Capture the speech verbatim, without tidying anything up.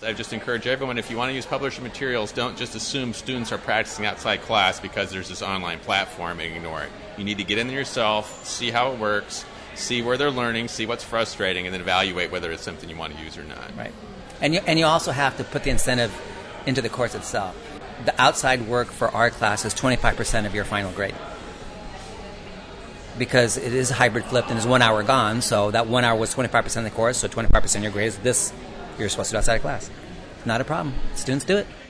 I just encourage everyone, if you want to use published materials, don't just assume students are practicing outside class because there's this online platform and ignore it. You need to get in there yourself, see how it works, see where they're learning, see what's frustrating, and then evaluate whether it's something you want to use or not. Right. And you, and you also have to put the incentive into the course itself. The outside work for our class is twenty-five percent of your final grade. Because it is hybrid flipped and is one hour gone, so that one hour was twenty-five percent of the course, so twenty-five percent of your grade is this you're supposed to do outside of class. Not a problem. Students do it.